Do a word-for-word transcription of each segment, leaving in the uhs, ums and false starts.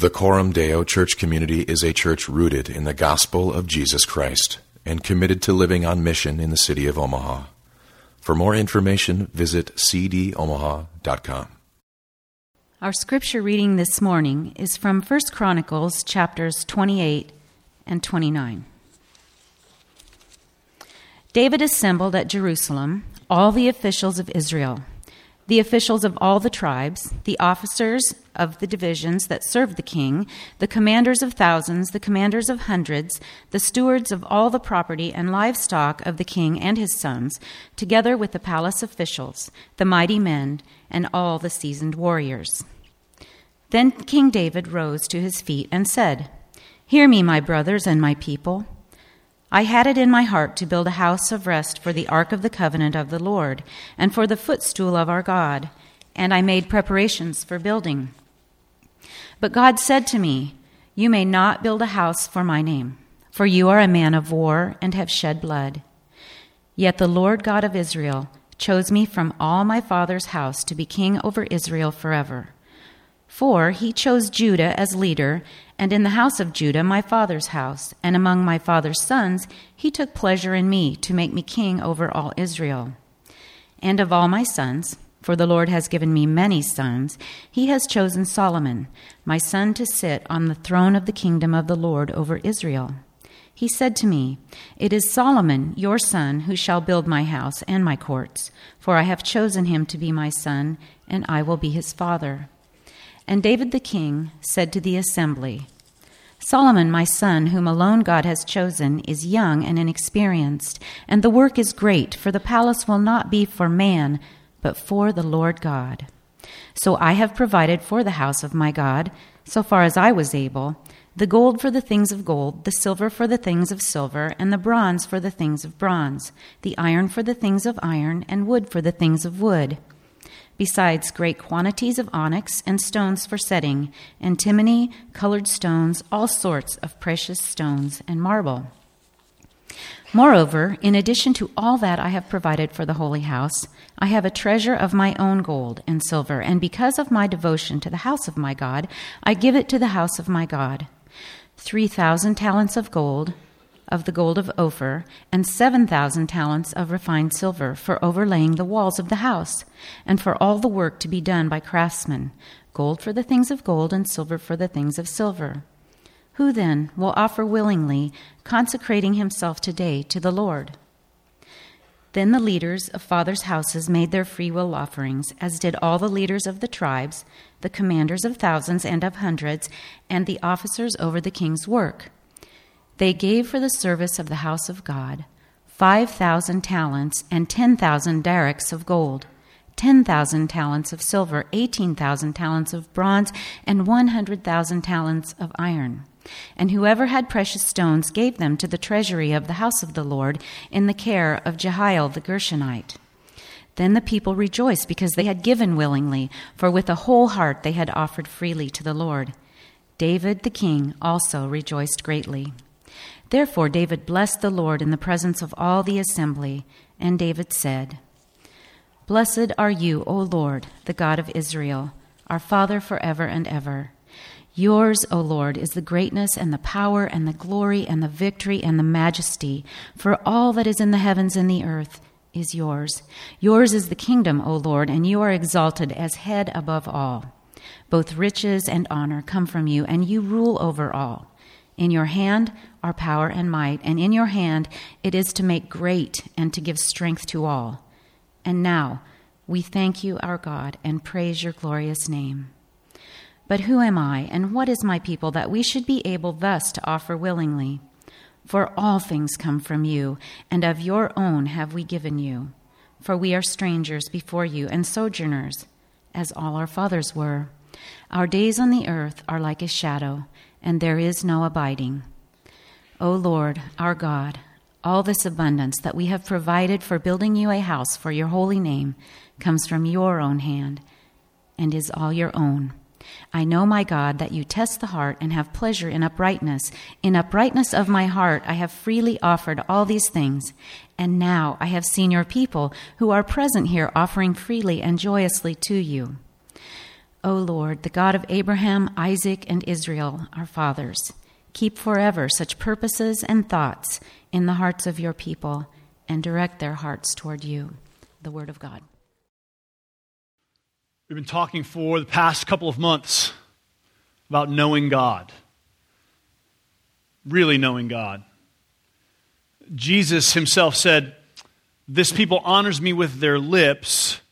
The Coram Deo Church Community is a church rooted in the gospel of Jesus Christ and committed to living on mission in the city of Omaha. For more information, visit c d omaha dot com. Our scripture reading this morning is from First Chronicles chapters twenty-eight and twenty-nine. David assembled at Jerusalem all the officials of Israel, the officials of all the tribes, the officers of the divisions that served the king, the commanders of thousands, the commanders of hundreds, the stewards of all the property and livestock of the king and his sons, together with the palace officials, the mighty men, and all the seasoned warriors. Then King David rose to his feet and said, "Hear me, my brothers and my people. I had it in my heart to build a house of rest for the ark of the covenant of the Lord, and for the footstool of our God, and I made preparations for building. But God said to me, 'You may not build a house for my name, for you are a man of war and have shed blood.' Yet the Lord God of Israel chose me from all my father's house to be king over Israel forever. For he chose Judah as leader, and in the house of Judah my father's house, and among my father's sons he took pleasure in me to make me king over all Israel. And of all my sons, for the Lord has given me many sons, he has chosen Solomon, my son, to sit on the throne of the kingdom of the Lord over Israel. He said to me, 'It is Solomon, your son, who shall build my house and my courts, for I have chosen him to be my son, and I will be his father.' And David the king said to the assembly, 'Solomon, my son, whom alone God has chosen, is young and inexperienced, and the work is great, for the palace will not be for man, but for the Lord God. So I have provided for the house of my God, so far as I was able, the gold for the things of gold, the silver for the things of silver, and the bronze for the things of bronze, the iron for the things of iron, and wood for the things of wood. Besides great quantities of onyx and stones for setting, antimony, colored stones, all sorts of precious stones, and marble. Moreover, in addition to all that I have provided for the holy house, I have a treasure of my own gold and silver, and because of my devotion to the house of my God, I give it to the house of my God. Three thousand talents of gold, of the gold of Ophir, and seven thousand talents of refined silver for overlaying the walls of the house, and for all the work to be done by craftsmen, gold for the things of gold and silver for the things of silver. Who then will offer willingly, consecrating himself today to the Lord?" Then the leaders of fathers' houses made their freewill offerings, as did all the leaders of the tribes, the commanders of thousands and of hundreds, and the officers over the king's work. They gave for the service of the house of God five thousand talents and ten thousand darics of gold, ten thousand talents of silver, eighteen thousand talents of bronze, and one hundred thousand talents of iron. And whoever had precious stones gave them to the treasury of the house of the Lord in the care of Jehiel the Gershonite. Then the people rejoiced because they had given willingly, for with a whole heart they had offered freely to the Lord. David the king also rejoiced greatly. Therefore David blessed the Lord in the presence of all the assembly, and David said, "Blessed are you, O Lord, the God of Israel, our Father forever and ever. Yours, O Lord, is the greatness and the power and the glory and the victory and the majesty, for all that is in the heavens and the earth is yours. Yours is the kingdom, O Lord, and you are exalted as head above all. Both riches and honor come from you, and you rule over all. In your hand are power and might, and in your hand it is to make great and to give strength to all. And now we thank you, our God, and praise your glorious name. But who am I, and what is my people, that we should be able thus to offer willingly? For all things come from you, and of your own have we given you. For we are strangers before you and sojourners, as all our fathers were. Our days on the earth are like a shadow, and there is no abiding. O Lord, our God, all this abundance that we have provided for building you a house for your holy name comes from your own hand and is all your own. I know, my God, that you test the heart and have pleasure in uprightness. In uprightness of my heart I have freely offered all these things, and now I have seen your people who are present here offering freely and joyously to you. O Lord, the God of Abraham, Isaac, and Israel, our fathers, keep forever such purposes and thoughts in the hearts of your people, and direct their hearts toward you. The word of God. We've been talking for the past couple of months about knowing God. Really knowing God. Jesus himself said, "This people honors me with their lips,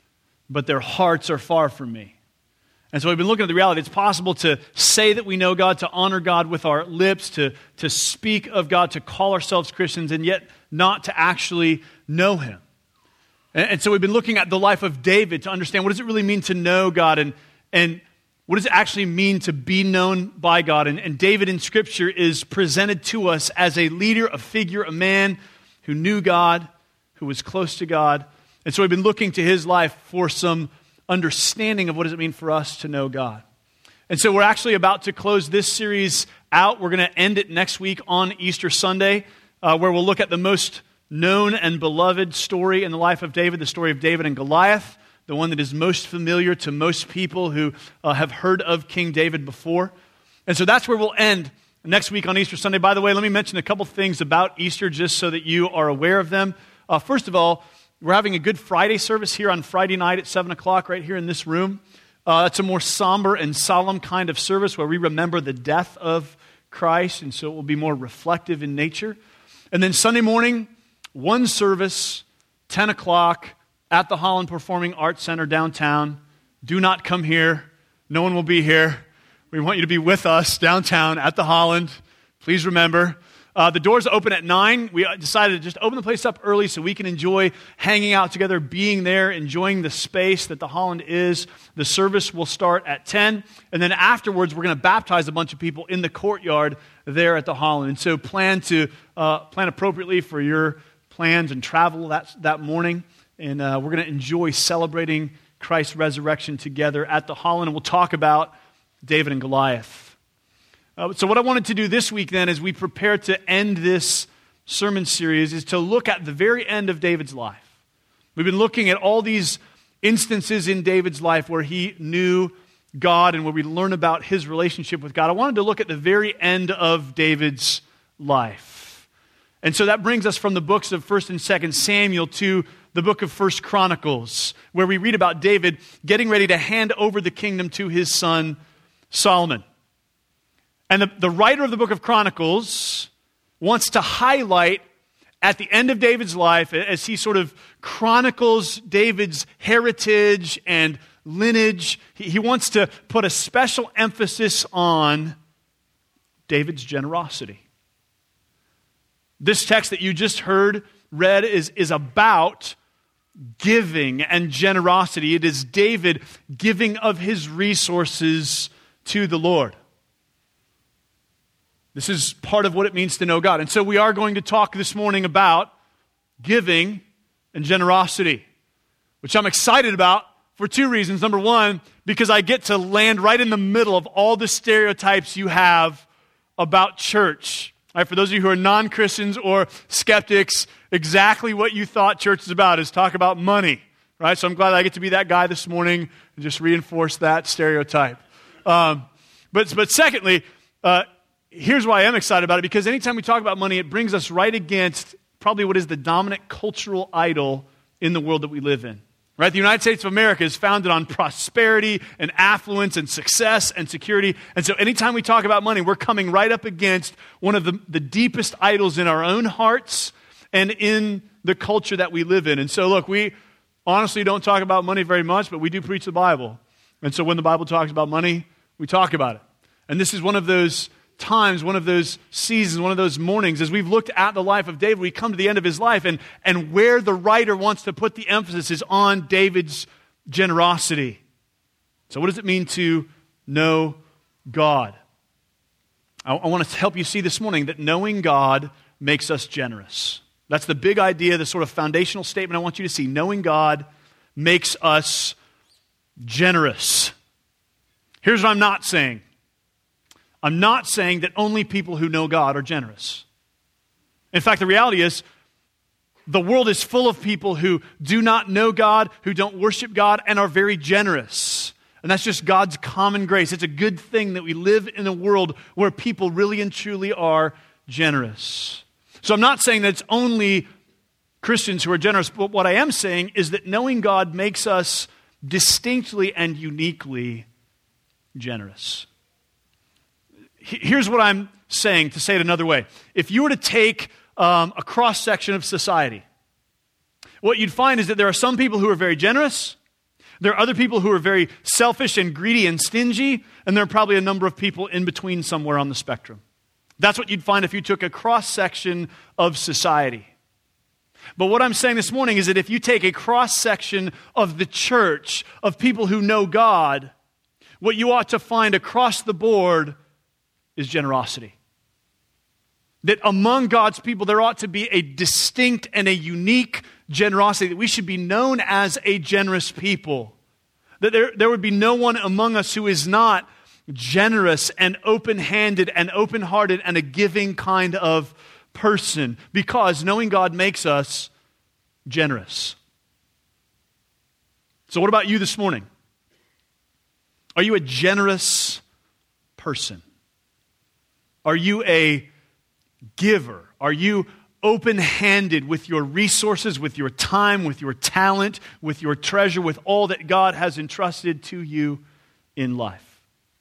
but their hearts are far from me." And so we've been looking at the reality. It's possible to say that we know God, to honor God with our lips, to, to speak of God, to call ourselves Christians, and yet not to actually know Him. And, and so we've been looking at the life of David to understand what does it really mean to know God, and, and what does it actually mean to be known by God. And, and David in Scripture is presented to us as a leader, a figure, a man who knew God, who was close to God. And so we've been looking to his life for some understanding of what does it mean for us to know God. And so we're actually about to close this series out. We're going to end it next week on Easter Sunday, uh, where we'll look at the most known and beloved story in the life of David, the story of David and Goliath, the one that is most familiar to most people who uh, have heard of King David before. And so that's where we'll end next week on Easter Sunday. By the way, let me mention a couple things about Easter just so that you are aware of them. Uh, first of all, we're having a Good Friday service here on Friday night at seven o'clock right here in this room. Uh, that's a more somber and solemn kind of service where we remember the death of Christ, and so it will be more reflective in nature. And then Sunday morning, one service, ten o'clock, at the Holland Performing Arts Center downtown. Do not come here. No one will be here. We want you to be with us downtown at the Holland. Please remember. Uh, the doors open at nine. We decided to just open the place up early so we can enjoy hanging out together, being there, enjoying the space that the Holland is. The service will start at ten. And then afterwards, we're going to baptize a bunch of people in the courtyard there at the Holland. And so plan to uh, plan appropriately for your plans and travel that, that morning. And uh, we're going to enjoy celebrating Christ's resurrection together at the Holland. And we'll talk about David and Goliath. Uh, so what I wanted to do this week then as we prepare to end this sermon series is to look at the very end of David's life. We've been looking at all these instances in David's life where he knew God and where we learn about his relationship with God. I wanted to look at the very end of David's life. And so that brings us from the books of First and Second Samuel to the book of First Chronicles, where we read about David getting ready to hand over the kingdom to his son Solomon. And the, the writer of the book of Chronicles wants to highlight at the end of David's life, as he sort of chronicles David's heritage and lineage, he, he wants to put a special emphasis on David's generosity. This text that you just heard read is, is about giving and generosity. It is David giving of his resources to the Lord. This is part of what it means to know God. And so we are going to talk this morning about giving and generosity, which I'm excited about for two reasons. Number one, because I get to land right in the middle of all the stereotypes you have about church. Right, for those of you who are non-Christians or skeptics, exactly what you thought church is about is talk about money. Right? So I'm glad I get to be that guy this morning and just reinforce that stereotype. Um, but, but secondly, uh, here's why I am excited about it, because anytime we talk about money, it brings us right against probably what is the dominant cultural idol in the world that we live in. Right? The United States of America is founded on prosperity and affluence and success and security. And so anytime we talk about money, we're coming right up against one of the, the deepest idols in our own hearts and in the culture that we live in. And so look, we honestly don't talk about money very much, but we do preach the Bible. And so when the Bible talks about money, we talk about it. And this is one of those times, one of those seasons, one of those mornings, as we've looked at the life of David, we come to the end of his life, and, and where the writer wants to put the emphasis is on David's generosity. So what does it mean to know God? I, I want to help you see this morning that knowing God makes us generous. That's the big idea, the sort of foundational statement I want you to see. Knowing God makes us generous. Here's what I'm not saying. I'm not saying that only people who know God are generous. In fact, the reality is the world is full of people who do not know God, who don't worship God, and are very generous. And that's just God's common grace. It's a good thing that we live in a world where people really and truly are generous. So I'm not saying that it's only Christians who are generous, but what I am saying is that knowing God makes us distinctly and uniquely generous. Here's what I'm saying, to say it another way. If you were to take um, a cross-section of society, what you'd find is that there are some people who are very generous, there are other people who are very selfish and greedy and stingy, and there are probably a number of people in between somewhere on the spectrum. That's what you'd find if you took a cross-section of society. But what I'm saying this morning is that if you take a cross-section of the church, of people who know God, what you ought to find across the board is generosity. That among God's people there ought to be a distinct and a unique generosity, that we should be known as a generous people. That there, there would be no one among us who is not generous and open-handed and open-hearted and a giving kind of person, because knowing God makes us generous. So what about you this morning? Are you a generous person? Are you a giver? Are you open-handed with your resources, with your time, with your talent, with your treasure, with all that God has entrusted to you in life?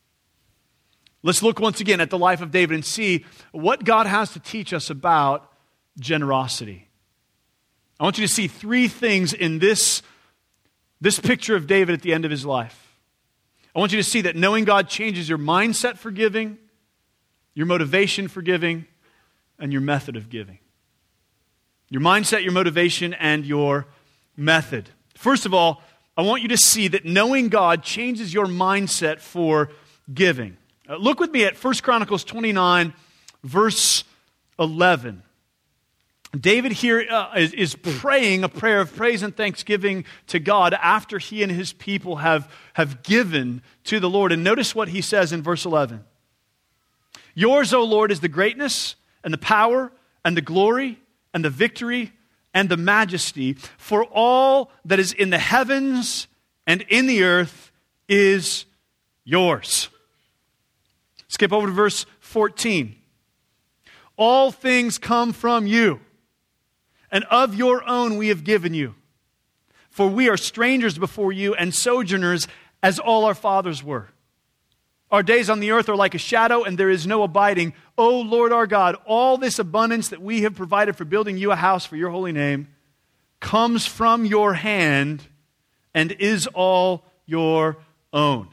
Let's look once again at the life of David and see what God has to teach us about generosity. I want you to see three things in this, this picture of David at the end of his life. I want you to see that knowing God changes your mindset for giving, your motivation for giving, and your method of giving. Your mindset, your motivation, and your method. First of all, I want you to see that knowing God changes your mindset for giving. Uh, look with me at First Chronicles twenty-nine, verse eleven. David here uh, is, is praying a prayer of praise and thanksgiving to God after he and his people have, have given to the Lord. And notice what he says in verse eleven. Yours, O Lord, is the greatness and the power and the glory and the victory and the majesty, for all that is in the heavens and in the earth is yours. Skip over to verse fourteen. All things come from you, and of your own we have given you. For we are strangers before you and sojourners, as all our fathers were. Our days on the earth are like a shadow, and there is no abiding. O Lord our God, all this abundance that we have provided for building you a house for your holy name comes from your hand and is all your own.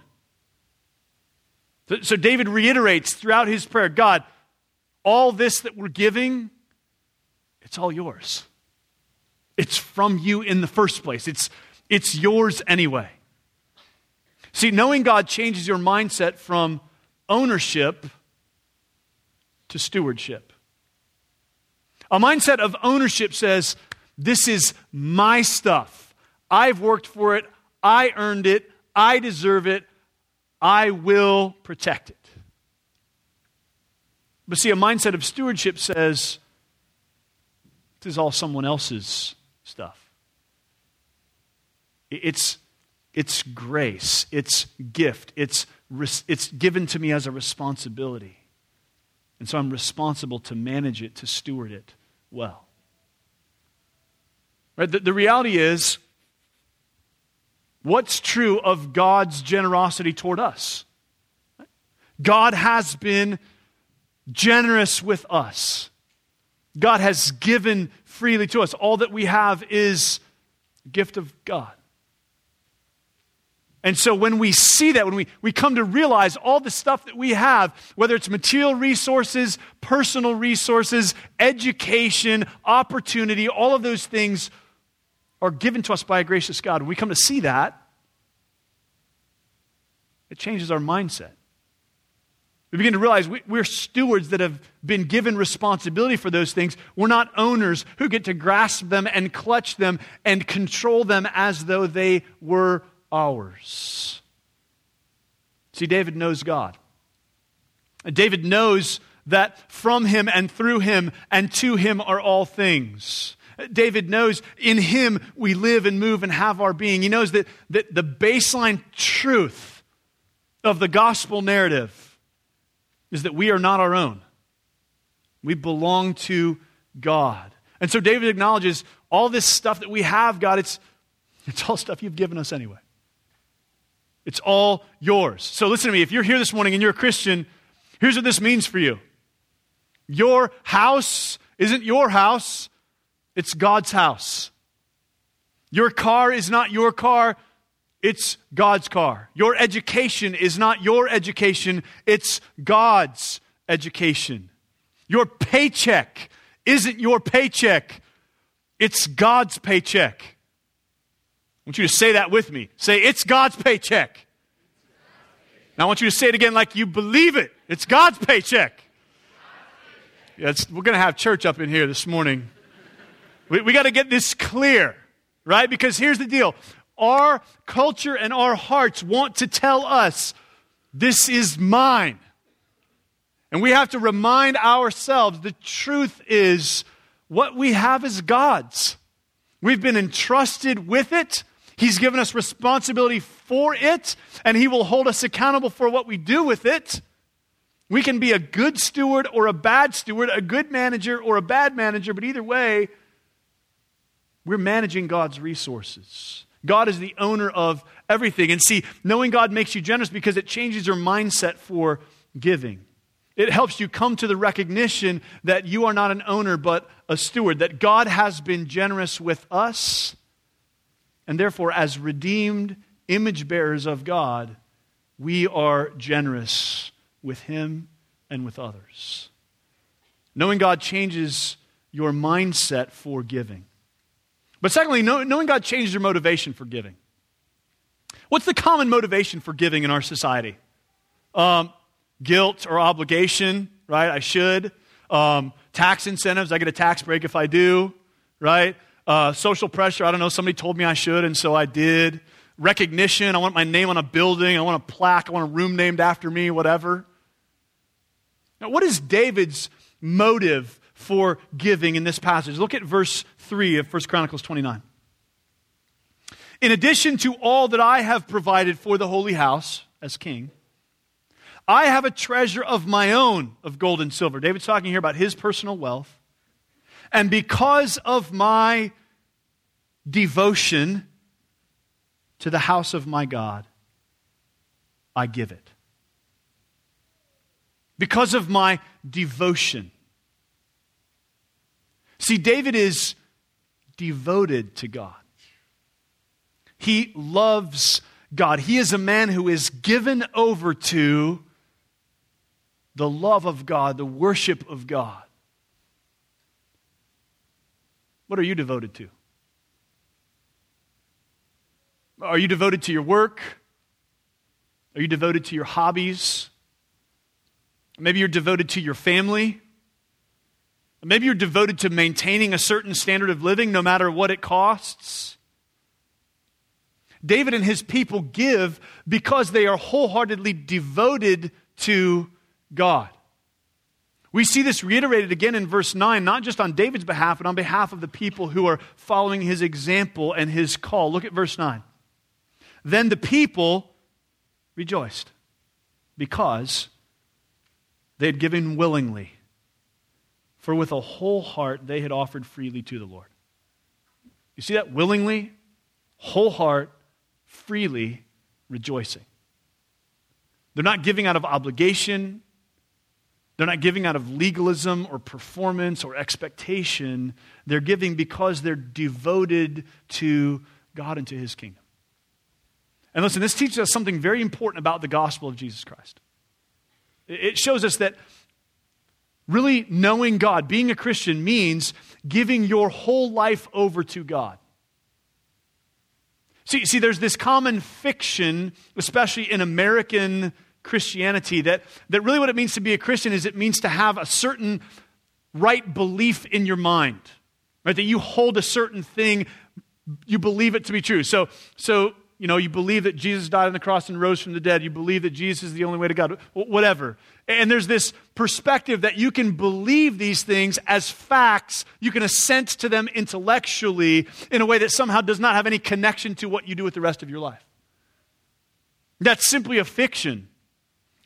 So, so David reiterates throughout his prayer, God, all this that we're giving, it's all yours. It's from you in the first place. It's, it's yours anyway. See, knowing God changes your mindset from ownership to stewardship. A mindset of ownership says, this is my stuff. I've worked for it. I earned it. I deserve it. I will protect it. But see, a mindset of stewardship says, this is all someone else's stuff. It's It's grace, it's gift, it's, it's given to me as a responsibility. And so I'm responsible to manage it, to steward it well. Right? The, the reality is, what's true of God's generosity toward us? God has been generous with us. God has given freely to us. All that we have is a gift of God. And so when we see that, when we, we come to realize all the stuff that we have, whether it's material resources, personal resources, education, opportunity, all of those things are given to us by a gracious God. When we come to see that, it changes our mindset. We begin to realize we, we're stewards that have been given responsibility for those things. We're not owners who get to grasp them and clutch them and control them as though they were ours. See, David knows God. David knows that from him and through him and to him are all things. David knows in him we live and move and have our being. He knows that, that the baseline truth of the gospel narrative is that we are not our own. We belong to God. And so David acknowledges all this stuff that we have, God, it's, it's all stuff you've given us anyway. It's all yours. So listen to me. If you're here this morning and you're a Christian, here's what this means for you. Your house isn't your house. It's God's house. Your car is not your car. It's God's car. Your education is not your education. It's God's education. Your paycheck isn't your paycheck. It's God's paycheck. I want you to say that with me. Say, it's God's paycheck. Now I want you to say it again like you believe it. It's God's paycheck. Yeah, it's, we're going to have church up in here this morning. We, we got to get this clear, right? Because here's the deal. Our culture and our hearts want to tell us, this is mine. And we have to remind ourselves the truth is what we have is God's. We've been entrusted with it. He's given us responsibility for it, and He will hold us accountable for what we do with it. We can be a good steward or a bad steward, a good manager or a bad manager, but either way, we're managing God's resources. God is the owner of everything. And see, knowing God makes you generous because it changes your mindset for giving. It helps you come to the recognition that you are not an owner but a steward, that God has been generous with us, and therefore as redeemed image bearers of God, we are generous with Him and with others. Knowing God changes your mindset for giving. But secondly, knowing God changes your motivation for giving. What's the common motivation for giving in our society? Um, guilt or obligation, right? I should. Um, tax incentives, I get a tax break if I do, right? Uh, social pressure, I don't know, somebody told me I should and so I did. Recognition, I want my name on a building, I want a plaque, I want a room named after me, whatever. Now, what is David's motive for giving in this passage? Look at verse three of First Chronicles twenty-nine. In addition to all that I have provided for the holy house as king, I have a treasure of my own of gold and silver. David's talking here about his personal wealth. And because of my devotion to the house of my God, I give it. Because of my devotion. See, David is devoted to God. He loves God. He is a man who is given over to the love of God, the worship of God. What are you devoted to? Are you devoted to your work? Are you devoted to your hobbies? Maybe you're devoted to your family. Maybe you're devoted to maintaining a certain standard of living no matter what it costs. David and his people give because they are wholeheartedly devoted to God. We see this reiterated again in verse nine, not just on David's behalf, but on behalf of the people who are following his example and his call. Look at verse nine. Then the people rejoiced because they had given willingly, for with a whole heart they had offered freely to the Lord. You see that? Willingly, whole heart, freely rejoicing. They're not giving out of obligation. They're not giving out of legalism or performance or expectation. They're giving because they're devoted to God and to His kingdom. And listen, this teaches us something very important about the gospel of Jesus Christ. It shows us that really knowing God, being a Christian, means giving your whole life over to God. See, see, there's this common fiction, especially in American Christianity, that, that really what it means to be a Christian is it means to have a certain right belief in your mind, right? That you hold a certain thing, you believe it to be true. So, so you know, you believe that Jesus died on the cross and rose from the dead. You believe that Jesus is the only way to God, whatever. And there's this perspective that you can believe these things as facts. You can assent to them intellectually in a way that somehow does not have any connection to what you do with the rest of your life. That's simply a fiction.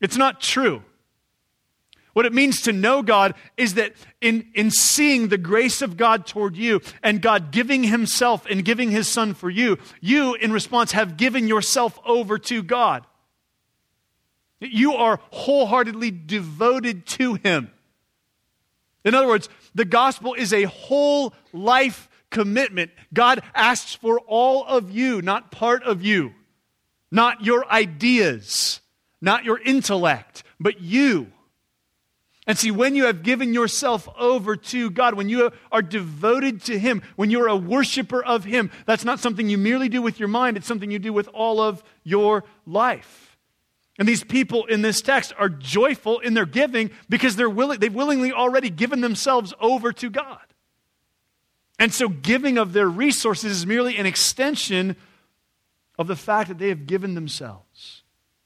It's not true. What it means to know God is that in, in seeing the grace of God toward you and God giving himself and giving his son for you, you in response have given yourself over to God. You are wholeheartedly devoted to him. In other words, the gospel is a whole life commitment. God asks for all of you, not part of you, not your ideas, not your intellect, but you. And see, when you have given yourself over to God, when you are devoted to him, when you're a worshiper of him, that's not something you merely do with your mind, it's something you do with all of your life. And these people in this text are joyful in their giving because they're willing, they've willingly already given themselves over to God. And so giving of their resources is merely an extension of the fact that they have given themselves.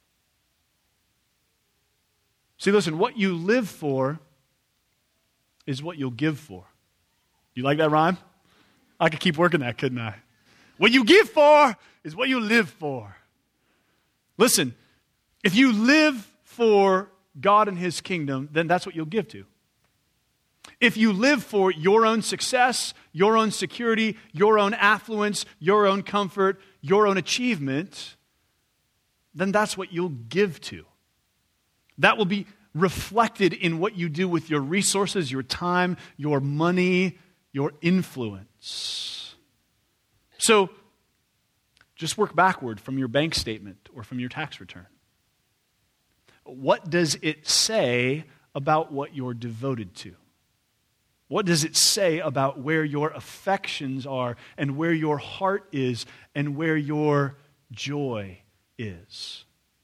See, listen, what you live for is what you'll give for. You like that rhyme? I could keep working that, couldn't I? What you give for is what you live for. Listen, if you live for God and his kingdom, then that's what you'll give to. If you live for your own success, your own security, your own affluence, your own comfort, your own achievement, then that's what you'll give to. That will be reflected in what you do with your resources, your time, your money, your influence. So, just work backward from your bank statement or from your tax return. What does it say about what you're devoted to? What does it say about where your affections are and where your heart is and where your joy is?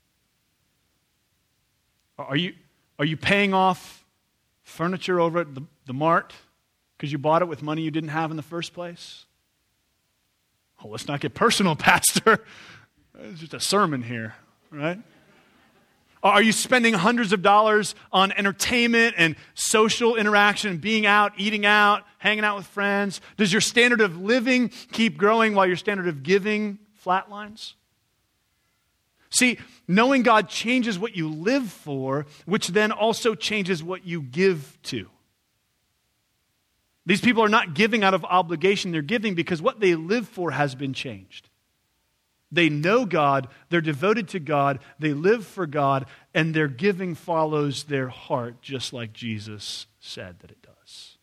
Are you, are you paying off furniture over at the, the mart because you bought it with money you didn't have in the first place? Oh, let's not get personal, Pastor. It's just a sermon here, right? Are you spending hundreds of dollars on entertainment and social interaction, being out, eating out, hanging out with friends? Does your standard of living keep growing while your standard of giving flatlines? See, knowing God changes what you live for, which then also changes what you give to. These people are not giving out of obligation, they're giving because what they live for has been changed. They know God, they're devoted to God, they live for God, and their giving follows their heart, just like Jesus said that it does.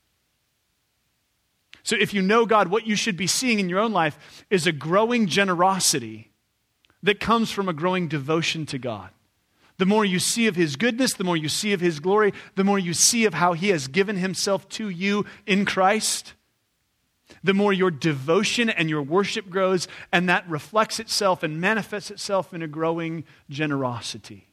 So if you know God, what you should be seeing in your own life is a growing generosity that comes from a growing devotion to God. The more you see of his goodness, the more you see of his glory, the more you see of how he has given himself to you in Christ, the more your devotion and your worship grows, and that reflects itself and manifests itself in a growing generosity.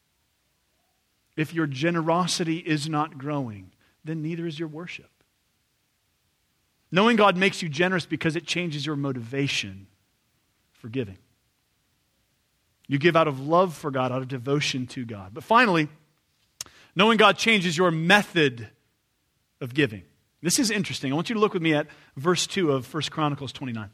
If your generosity is not growing, then neither is your worship. Knowing God makes you generous because it changes your motivation for giving. You give out of love for God, out of devotion to God. But finally, knowing God changes your method of giving. This is interesting. I want you to look with me at verse two of First Chronicles twenty-nine.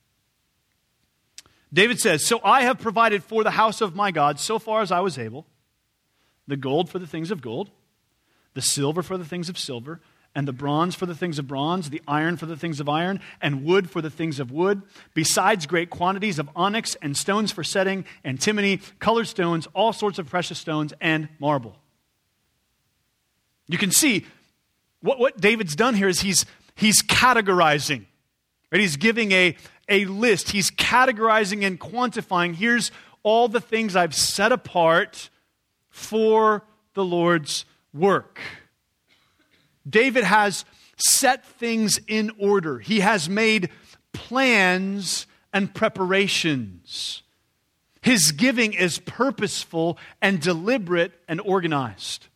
David says, "So I have provided for the house of my God so far as I was able, the gold for the things of gold, the silver for the things of silver, and the bronze for the things of bronze, the iron for the things of iron, and wood for the things of wood, besides great quantities of onyx and stones for setting, antimony, colored stones, all sorts of precious stones, and marble." You can see what, what David's done here is he's, he's categorizing. Right? He's giving a, a list. He's categorizing and quantifying. Here's all the things I've set apart for the Lord's work. David has set things in order. He has made plans and preparations. His giving is purposeful and deliberate and organized.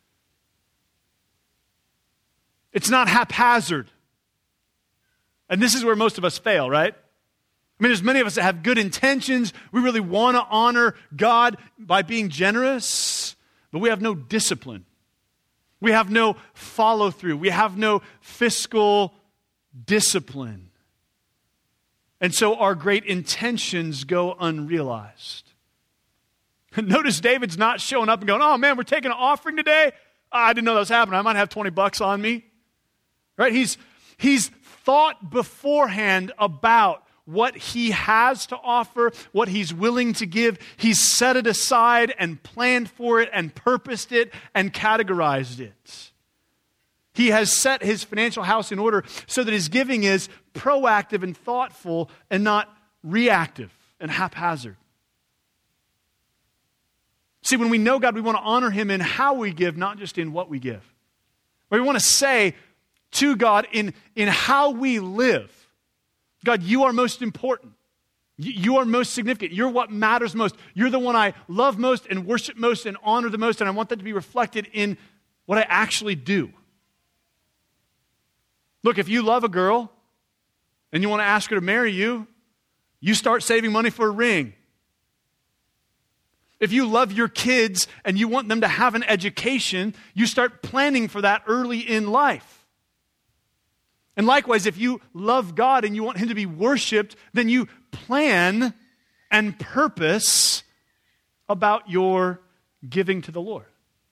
It's not haphazard. And this is where most of us fail, right? I mean, there's many of us that have good intentions. We really want to honor God by being generous, but we have no discipline. We have no follow-through. We have no fiscal discipline. And so our great intentions go unrealized. Notice David's not showing up and going, oh man, we're taking an offering today? Oh, I didn't know that was happening. I might have twenty bucks on me. Right? He's, he's thought beforehand about what he has to offer, what he's willing to give. He's set it aside and planned for it and purposed it and categorized it. He has set his financial house in order so that his giving is proactive and thoughtful and not reactive and haphazard. See, when we know God, we want to honor him in how we give, not just in what we give. We want to say to God in, in how we live, God, you are most important. You are most significant. You're what matters most. You're the one I love most and worship most and honor the most, and I want that to be reflected in what I actually do. Look, if you love a girl and you want to ask her to marry you, you start saving money for a ring. If you love your kids and you want them to have an education, you start planning for that early in life. And likewise, if you love God and you want him to be worshiped, then you plan and purpose about your giving to the Lord.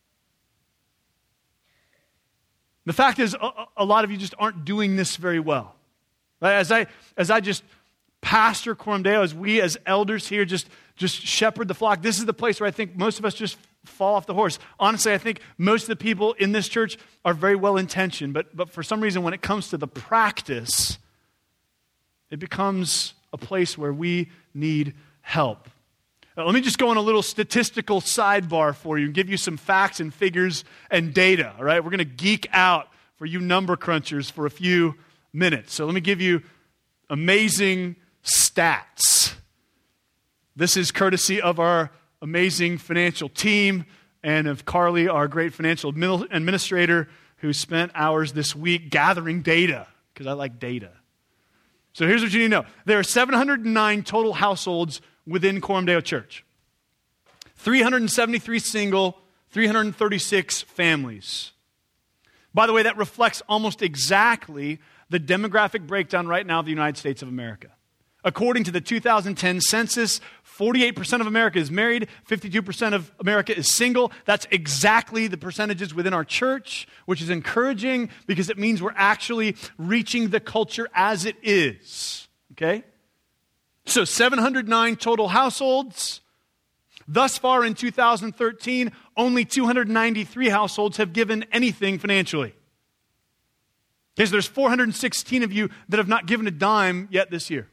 The fact is, a, a lot of you just aren't doing this very well. Right? As I as I just pastor Coram Deo, as we as elders here just, just shepherd the flock, this is the place where I think most of us just fall off the horse. Honestly, I think most of the people in this church are very well-intentioned, but, but for some reason when it comes to the practice, it becomes a place where we need help. Now, let me just go on a little statistical sidebar for you and give you some facts and figures and data, all right? We're going to geek out for you number crunchers for a few minutes. So let me give you amazing stats. This is courtesy of our amazing financial team and of Carly, our great financial administrator, who spent hours this week gathering data, because I like data. So here's what you need to know. There are seven hundred nine total households within Coram Deo Church. three hundred seventy-three single, three hundred thirty-six families. By the way, that reflects almost exactly the demographic breakdown right now of the United States of America. According to the two thousand ten census, forty-eight percent of America is married, fifty-two percent of America is single. That's exactly the percentages within our church, which is encouraging because it means we're actually reaching the culture as it is. Okay? So seven hundred nine total households. Thus far in two thousand thirteen, only two hundred ninety-three households have given anything financially. Okay, so there's four hundred sixteen of you that have not given a dime yet this year.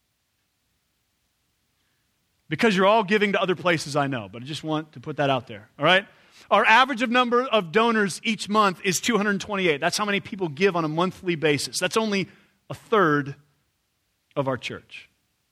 Because you're all giving to other places, I know, but I just want to put that out there, all right? Our average of number of donors each month is two hundred twenty-eight. That's how many people give on a monthly basis. That's only a third of our church.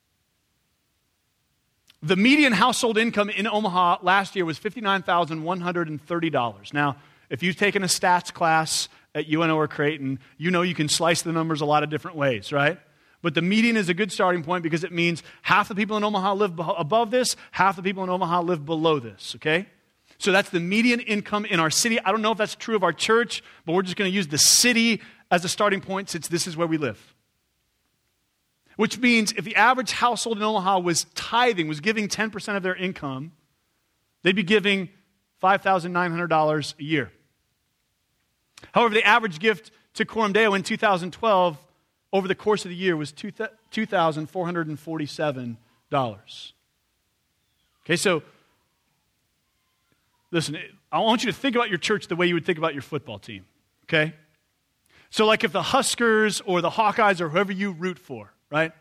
The median household income in Omaha last year was fifty-nine thousand one hundred thirty dollars. Now, if you've taken a stats class at U N O or Creighton, you know you can slice the numbers a lot of different ways, right? But the median is a good starting point because it means half the people in Omaha live above this, half the people in Omaha live below this, okay? So that's the median income in our city. I don't know if that's true of our church, but we're just going to use the city as a starting point since this is where we live. Which means if the average household in Omaha was tithing, was giving ten percent of their income, they'd be giving five thousand nine hundred dollars a year. However, the average gift to Coram Deo in two thousand twelve over the course of the year was two thousand four hundred forty-seven dollars. Okay, so listen, I want you to think about your church the way you would think about your football team, okay? So like if the Huskers or the Hawkeyes or whoever you root for, right?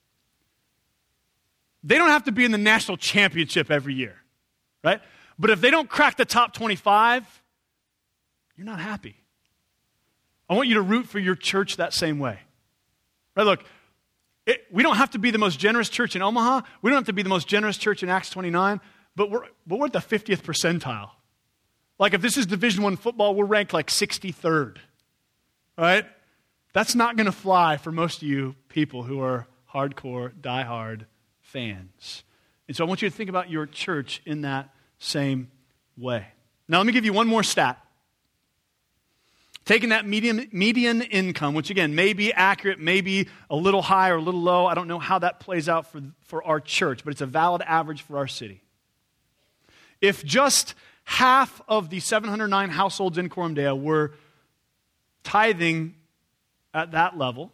They don't have to be in the national championship every year, right? But if they don't crack the top twenty-five, you're not happy. I want you to root for your church that same way. Right, look, it, we don't have to be the most generous church in Omaha. We don't have to be the most generous church in Acts twenty-nine, but we're, but we're at the fiftieth percentile. Like if this is Division One football, we're ranked like sixty-third, right? That's not going to fly for most of you people who are hardcore, diehard fans. And so I want you to think about your church in that same way. Now let me give you one more stat. Taking that median, median income, which again may be accurate, may be a little high or a little low. I don't know how that plays out for, for our church, but it's a valid average for our city. If just half of the seven hundred nine households in Coram Deo were tithing at that level,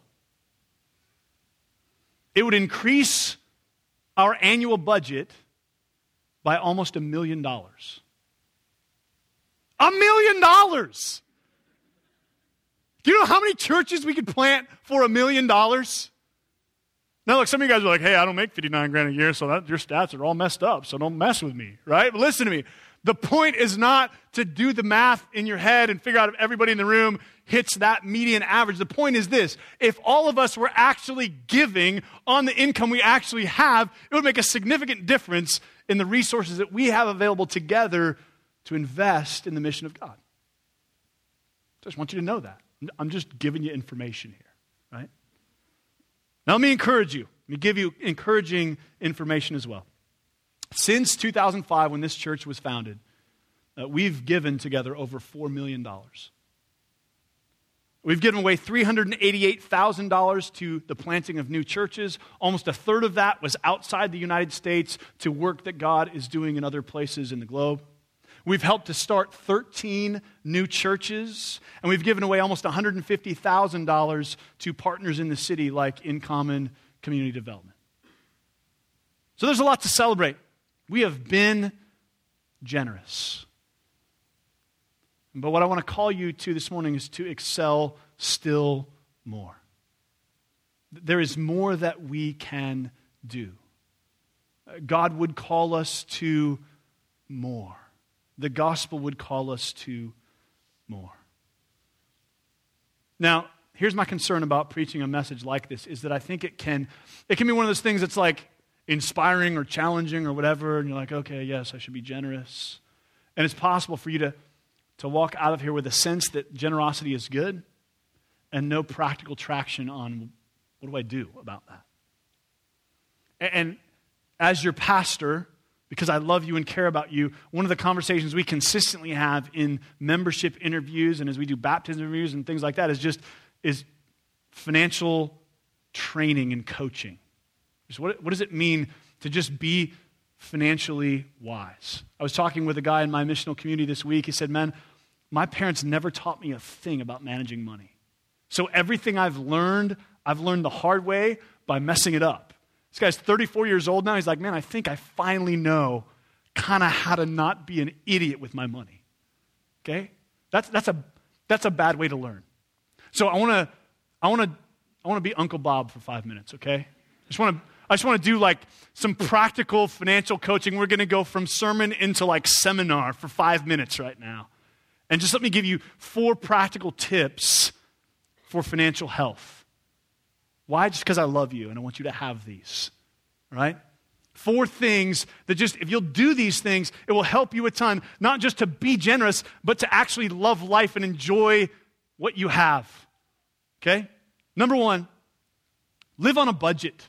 it would increase our annual budget by almost a million dollars. A million dollars! Do you know how many churches we could plant for a million dollars? Now, look, some of you guys are like, hey, I don't make fifty-nine grand a year, so that, your stats are all messed up, so don't mess with me, right? But listen to me. The point is not to do the math in your head and figure out if everybody in the room hits that median average. The point is this. If all of us were actually giving on the income we actually have, it would make a significant difference in the resources that we have available together to invest in the mission of God. I just want you to know that. I'm just giving you information here, right? Now let me encourage you. Let me give you encouraging information as well. Since two thousand five, when this church was founded, uh, we've given together over four million dollars. We've given away three hundred eighty-eight thousand dollars to the planting of new churches. Almost a third of that was outside the United States to work that God is doing in other places in the globe. We've helped to start thirteen new churches, and we've given away almost one hundred fifty thousand dollars to partners in the city like In Common Community Development. So there's a lot to celebrate. We have been generous. But what I want to call you to this morning is to excel still more. There is more that we can do. God would call us to more. The gospel would call us to more. Now, here's my concern about preaching a message like this, is that I think it can, it can be one of those things that's like inspiring or challenging or whatever, and you're like, okay, yes, I should be generous. And it's possible for you to, to walk out of here with a sense that generosity is good and no practical traction on what do I do about that. And, and as your pastor, because I love you and care about you, one of the conversations we consistently have in membership interviews and as we do baptism interviews and things like that is just is financial training and coaching. Just what, what does it mean to just be financially wise? I was talking with a guy in my missional community this week. He said, man, my parents never taught me a thing about managing money. So everything I've learned, I've learned the hard way by messing it up. This guy's thirty-four years old now. He's like, man, I think I finally know kind of how to not be an idiot with my money. Okay? That's that's a that's a bad way to learn. So I want to I want to I want to be Uncle Bob for five minutes, okay? I just want to I just want to do like some practical financial coaching. We're going to go from sermon into like seminar for five minutes right now. And just let me give you four practical tips for financial health. Why? Just because I love you and I want you to have these, right? Four things that just, if you'll do these things, it will help you a ton, not just to be generous, but to actually love life and enjoy what you have, okay? Number one, live on a budget.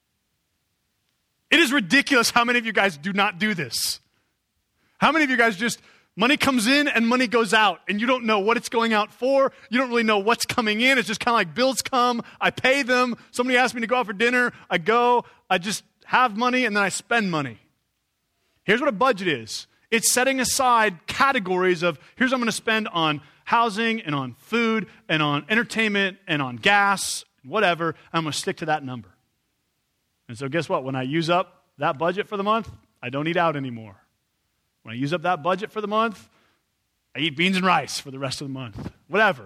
It is ridiculous how many of you guys do not do this. How many of you guys just, money comes in and money goes out, and you don't know what it's going out for. You don't really know what's coming in. It's just kind of like bills come, I pay them. Somebody asks me to go out for dinner, I go, I just have money, and then I spend money. Here's what a budget is. It's setting aside categories of, here's what I'm going to spend on housing and on food and on entertainment and on gas, whatever. I'm going to stick to that number. And so guess what? When I use up that budget for the month, I don't eat out anymore. When I use up that budget for the month, I eat beans and rice for the rest of the month. Whatever.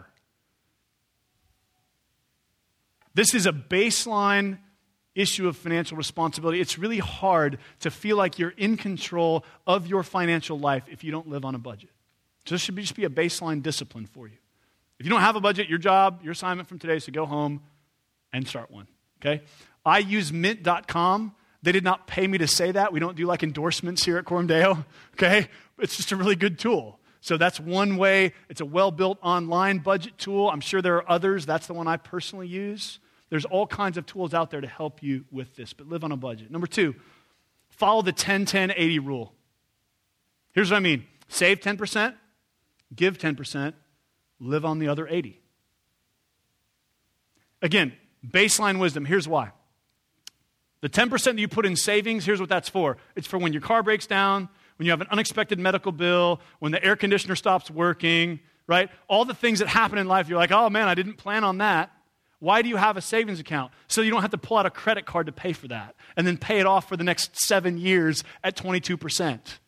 This is a baseline issue of financial responsibility. It's really hard to feel like you're in control of your financial life if you don't live on a budget. So this should be, just be a baseline discipline for you. If you don't have a budget, your job, your assignment from today is to go home and start one, okay? I use mint dot com. They did not pay me to say that. We don't do like endorsements here at Coram Deo, okay? It's just a really good tool. So that's one way. It's a well-built online budget tool. I'm sure there are others. That's the one I personally use. There's all kinds of tools out there to help you with this, but live on a budget. Number two, follow the ten ten eighty rule. Here's what I mean. Save ten percent, give ten percent, live on the other eighty. Again, baseline wisdom. Here's why. The ten percent that you put in savings, here's what that's for. It's for when your car breaks down, when you have an unexpected medical bill, when the air conditioner stops working, right? All the things that happen in life, you're like, oh man, I didn't plan on that. Why do you have a savings account? So you don't have to pull out a credit card to pay for that and then pay it off for the next seven years at twenty-two percent.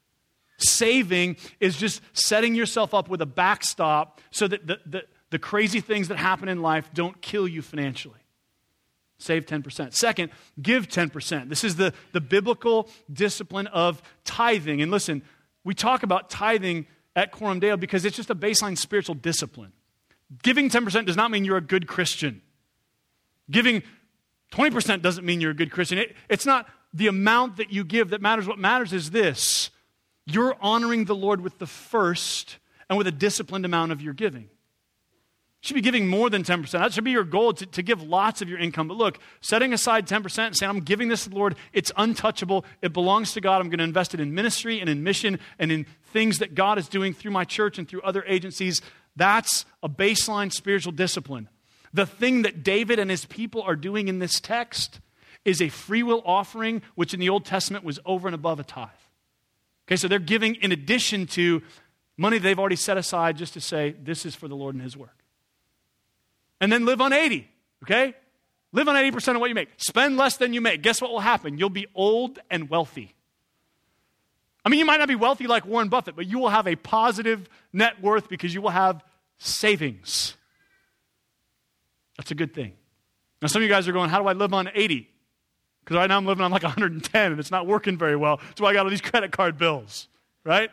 Saving is just setting yourself up with a backstop so that the, the, the crazy things that happen in life don't kill you financially. Save ten percent. Second, give ten percent. This is the, the biblical discipline of tithing. And listen, we talk about tithing at Coram Deo because it's just a baseline spiritual discipline. Giving ten percent does not mean you're a good Christian. Giving twenty percent doesn't mean you're a good Christian. It, it's not the amount that you give that matters. What matters is this. You're honoring the Lord with the first and with a disciplined amount of your giving. You should be giving more than ten percent. That should be your goal, to, to give lots of your income. But look, setting aside ten percent and saying, I'm giving this to the Lord, it's untouchable, it belongs to God, I'm going to invest it in ministry and in mission and in things that God is doing through my church and through other agencies. That's a baseline spiritual discipline. The thing that David and his people are doing in this text is a free will offering, which in the Old Testament was over and above a tithe. Okay, so they're giving in addition to money they've already set aside just to say, this is for the Lord and His work. And then live on eighty, okay? Live on eighty percent of what you make. Spend less than you make. Guess what will happen? You'll be old and wealthy. I mean, you might not be wealthy like Warren Buffett, but you will have a positive net worth because you will have savings. That's a good thing. Now, some of you guys are going, how do I live on eighty? Because right now I'm living on like one hundred ten and it's not working very well. That's why I got all these credit card bills, right?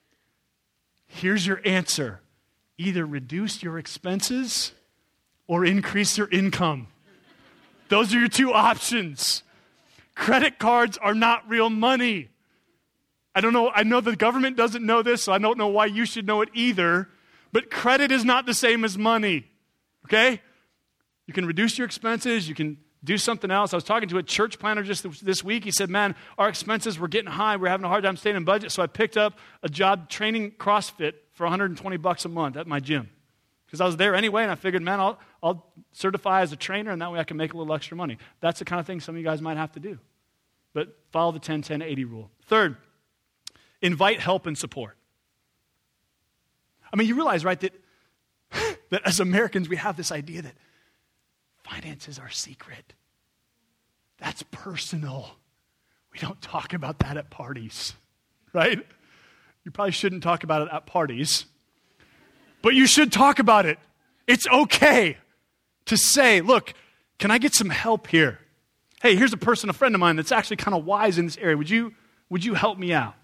Here's your answer. Either reduce your expenses or increase your income. Those are your two options. Credit cards are not real money. I don't know, I know the government doesn't know this, so I don't know why you should know it either, but credit is not the same as money, okay? You can reduce your expenses, you can do something else. I was talking to a church planner just this week. He said, man, our expenses were getting high. We're having a hard time staying in budget. So I picked up a job training CrossFit for one hundred twenty bucks a month at my gym. Because I was there anyway, and I figured, man, I'll, I'll certify as a trainer, and that way I can make a little extra money. That's the kind of thing some of you guys might have to do. But follow the ten ten eighty rule. Third, invite help and support. I mean, you realize, right, that, that as Americans, we have this idea that finances are secret. That's personal. We don't talk about that at parties, right? You probably shouldn't talk about it at parties, but you should talk about it. It's okay to say, look, can I get some help here? Hey, here's a person, a friend of mine that's actually kind of wise in this area. Would you, would you help me out?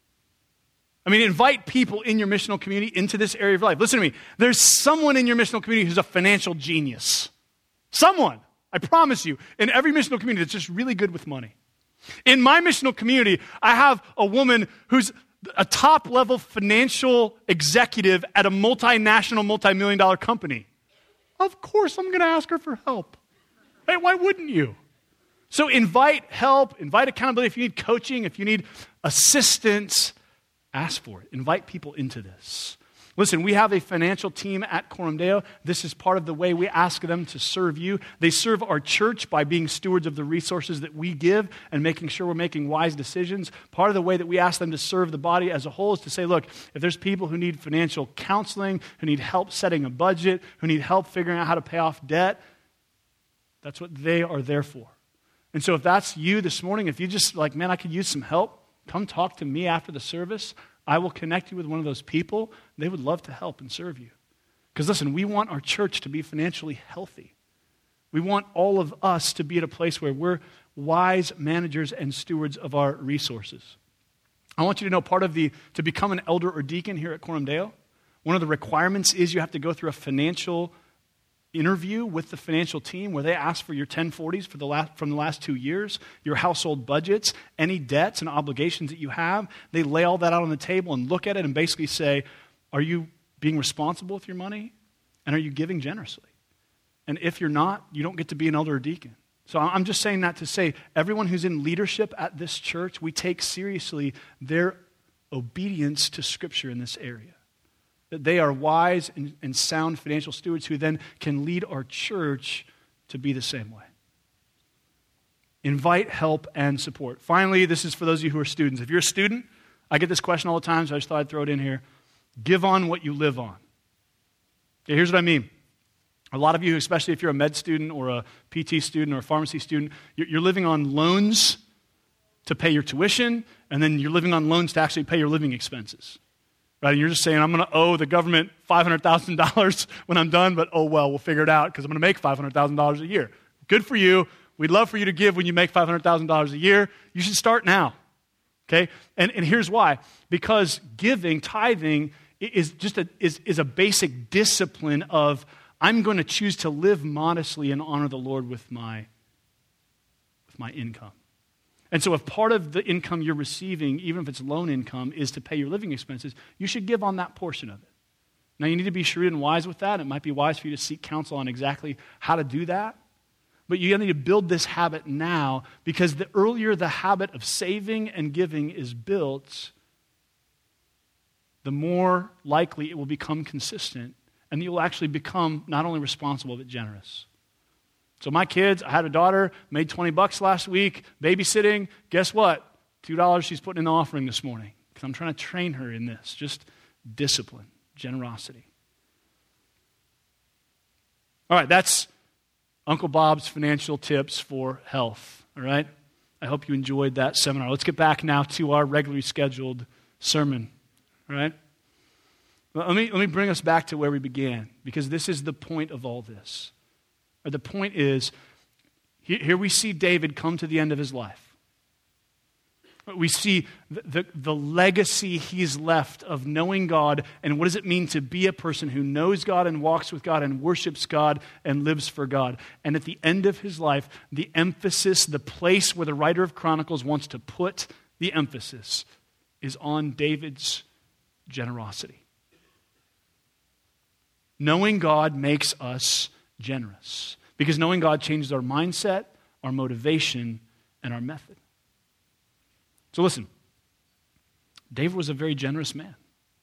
I mean, invite people in your missional community into this area of your life. Listen to me. There's someone in your missional community who's a financial genius. Someone, I promise you, in every missional community that's just really good with money. In my missional community, I have a woman who's a top-level financial executive at a multinational, multi-million dollar company. Of course I'm going to ask her for help. Hey, why wouldn't you? So invite help, invite accountability. If you need coaching, if you need assistance, ask for it. Invite people into this. Listen, we have a financial team at Coram Deo. This is part of the way we ask them to serve you. They serve our church by being stewards of the resources that we give and making sure we're making wise decisions. Part of the way that we ask them to serve the body as a whole is to say, look, if there's people who need financial counseling, who need help setting a budget, who need help figuring out how to pay off debt, that's what they are there for. And so if that's you this morning, if you just like, man, I could use some help, come talk to me after the service. I will connect you with one of those people. They would love to help and serve you. Because listen, we want our church to be financially healthy. We want all of us to be at a place where we're wise managers and stewards of our resources. I want you to know part of the, to become an elder or deacon here at Coram Deo, one of the requirements is you have to go through a financial interview with the financial team where they ask for your ten forties for the last, from the last two years, your household budgets, any debts and obligations that you have. They lay all that out on the table and look at it and basically say, are you being responsible with your money? And are you giving generously? And if you're not, you don't get to be an elder or deacon. So I'm just saying that to say everyone who's in leadership at this church, we take seriously their obedience to Scripture in this area. That they are wise and, and sound financial stewards who then can lead our church to be the same way. Invite help and support. Finally, this is for those of you who are students. If you're a student, I get this question all the time, so I just thought I'd throw it in here. Give on what you live on. Okay, here's what I mean. A lot of you, especially if you're a med student or a P T student or a pharmacy student, you're living on loans to pay your tuition, and then you're living on loans to actually pay your living expenses. Right? And you're just saying, I'm going to owe the government five hundred thousand dollars when I'm done, but oh well, we'll figure it out because I'm going to make five hundred thousand dollars a year. Good for you. We'd love for you to give when you make five hundred thousand dollars a year. You should start now. Okay? And, and here's why. Because giving, tithing, is just a, is, is a basic discipline of I'm going to choose to live modestly and honor the Lord with my, with my income. And so if part of the income you're receiving, even if it's loan income, is to pay your living expenses, you should give on that portion of it. Now, you need to be shrewd and wise with that. It might be wise for you to seek counsel on exactly how to do that. But you need to build this habit now, because the earlier the habit of saving and giving is built, the more likely it will become consistent, and you will actually become not only responsible, but generous. So my kids, I had a daughter, made twenty bucks last week, babysitting. Guess what? two dollars she's putting in the offering this morning, because I'm trying to train her in this. Just discipline, generosity. All right, that's Uncle Bob's financial tips for health, all right? I hope you enjoyed that seminar. Let's get back now to our regularly scheduled sermon, all right? Let me, let me bring us back to where we began, because this is the point of all this. Or the point is, here we see David come to the end of his life. We see the, the, the legacy he's left of knowing God, and what does it mean to be a person who knows God and walks with God and worships God and lives for God. And at the end of his life, the emphasis, the place where the writer of Chronicles wants to put the emphasis is on David's generosity. Knowing God makes us generous, because knowing God changes our mindset, our motivation, and our method. So listen, David was a very generous man.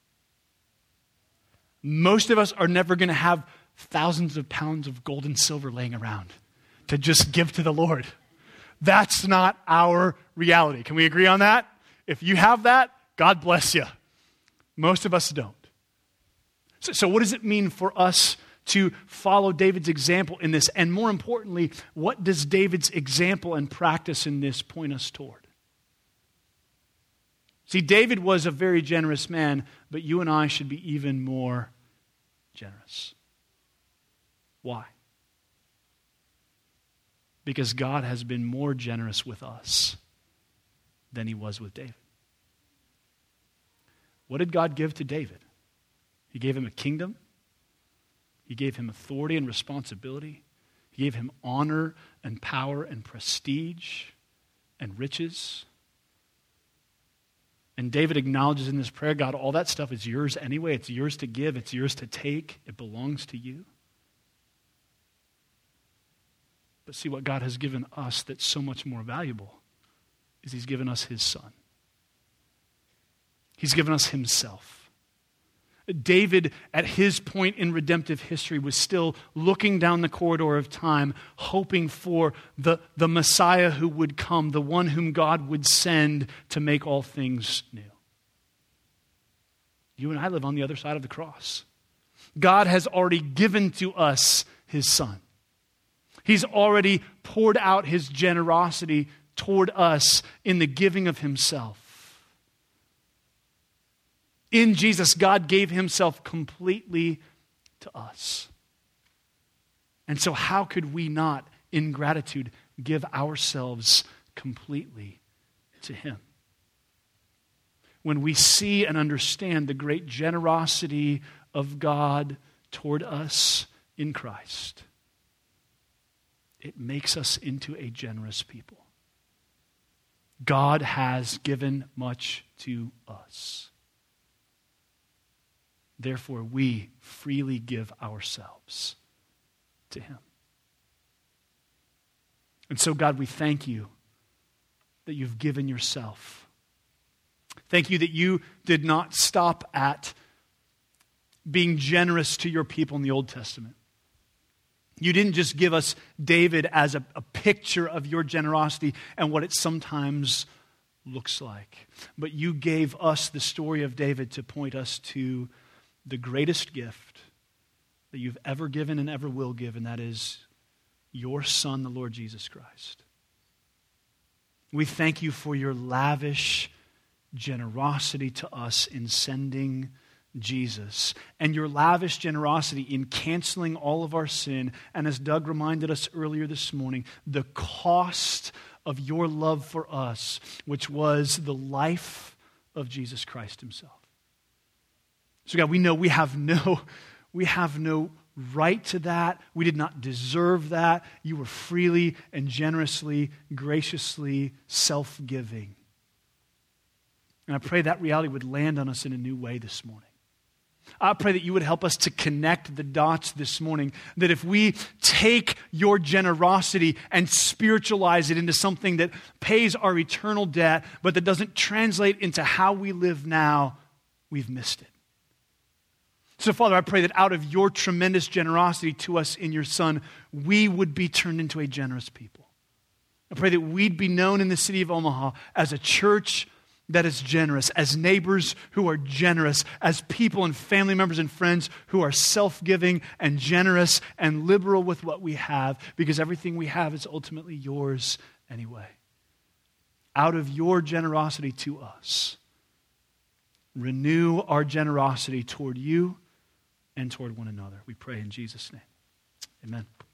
Most of us are never going to have thousands of pounds of gold and silver laying around to just give to the Lord. That's not our reality. Can we agree on that? If you have that, God bless you. Most of us don't. So, so what does it mean for us to follow David's example in this? And more importantly, what does David's example and practice in this point us toward? See, David was a very generous man, but you and I should be even more generous. Why? Because God has been more generous with us than he was with David. What did God give to David? He gave him a kingdom. He gave him authority and responsibility. He gave him honor and power and prestige and riches. And David acknowledges in this prayer, God, all that stuff is yours anyway. It's yours to give. It's yours to take. It belongs to you. But see, what God has given us that's so much more valuable is he's given us his son. He's given us himself. David, at his point in redemptive history, was still looking down the corridor of time, hoping for the, the Messiah who would come, the one whom God would send to make all things new. You and I live on the other side of the cross. God has already given to us his son. He's already poured out his generosity toward us in the giving of himself. In Jesus, God gave himself completely to us. And so how could we not, in gratitude, give ourselves completely to him? When we see and understand the great generosity of God toward us in Christ, it makes us into a generous people. God has given much to us. Therefore, we freely give ourselves to him. And so, God, we thank you that you've given yourself. Thank you that you did not stop at being generous to your people in the Old Testament. You didn't just give us David as a, a picture of your generosity and what it sometimes looks like. But you gave us the story of David to point us to the greatest gift that you've ever given and ever will give, and that is your Son, the Lord Jesus Christ. We thank you for your lavish generosity to us in sending Jesus, and your lavish generosity in canceling all of our sin, and as Doug reminded us earlier this morning, the cost of your love for us, which was the life of Jesus Christ himself. So God, we know we have no, we have no right to that. We did not deserve that. You were freely and generously, graciously self-giving. And I pray that reality would land on us in a new way this morning. I pray that you would help us to connect the dots this morning, that if we take your generosity and spiritualize it into something that pays our eternal debt, but that doesn't translate into how we live now, we've missed it. So, Father, I pray that out of your tremendous generosity to us in your Son, we would be turned into a generous people. I pray that we'd be known in the city of Omaha as a church that is generous, as neighbors who are generous, as people and family members and friends who are self-giving and generous and liberal with what we have, because everything we have is ultimately yours anyway. Out of your generosity to us, renew our generosity toward you and toward one another. We pray in Jesus' name. Amen.